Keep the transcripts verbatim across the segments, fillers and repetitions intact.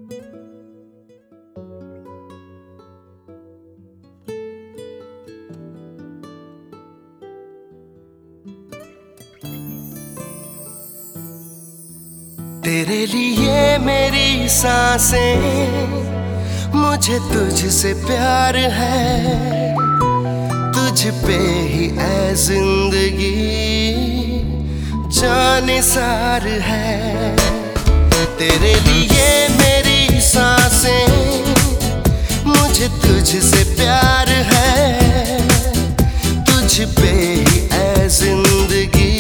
तेरे लिए मेरी सांसें, मुझे तुझसे प्यार है, तुझ पे ही ऐ जिंदगी जाने सार है। तेरे लिए मेरी सांसें, मुझे तुझसे प्यार है, तुझ पे ही ऐ जिंदगी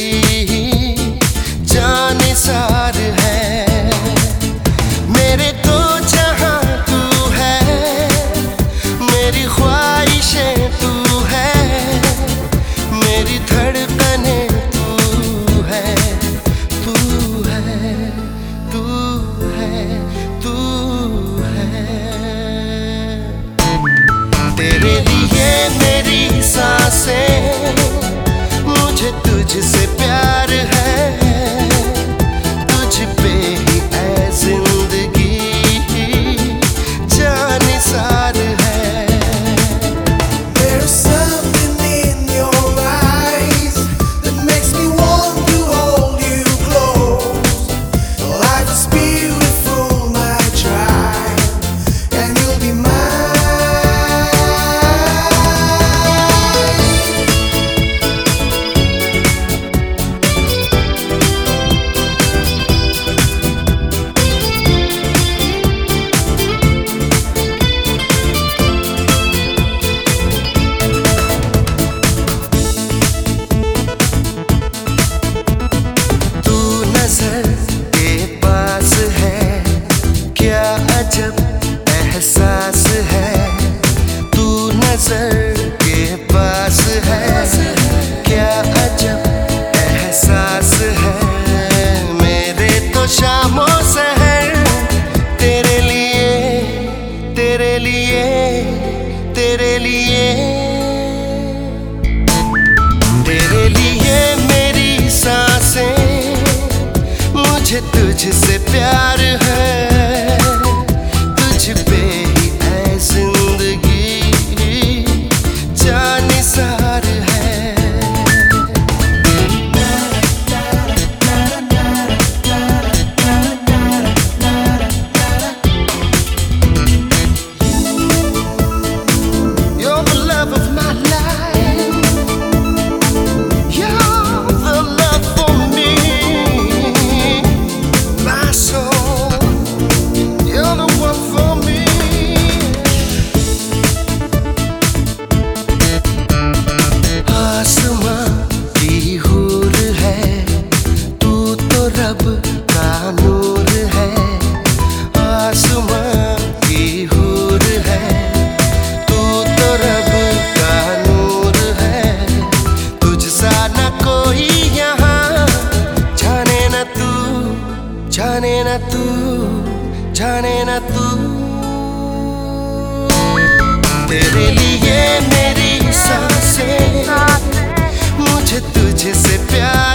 जाने सार है। मेरे तो जहां तू है, मेरी ख्वाहिशें तू है, मेरी धड़कने तू है, तू है, तू है, तू है। तेरे लिए मेरी सांसें, मुझे तुझसे प्यार है, तुझ पे ही ऐ जिंदगी जाने सार है। There's something in your eyes that makes me want to hold you close. Life is beautiful, my child, and you'll be mine. अजब एहसास है, तू नजर के पास है, क्या अजब एहसास है। मेरे तो शामों सहर तेरे लिए, तेरे लिए, तेरे लिए, तेरे लिए मेरी सांसें, मुझे तुझसे प्यार है, तुझ पे ही ऐ जिंदगी जाने सार है। You're the love of my life, you're the love for me, my soul, you're the one for me. आसमां की हूर है, तू तो रब का नूर है। आसमां की हूर है, तू तो रब का नूर है। तुझसा न कोई यहाँ, जाने न तू, जाने न तू, जाने न तू। तेरे लिए मेरी सांसें, मुझे तुझसे प्यार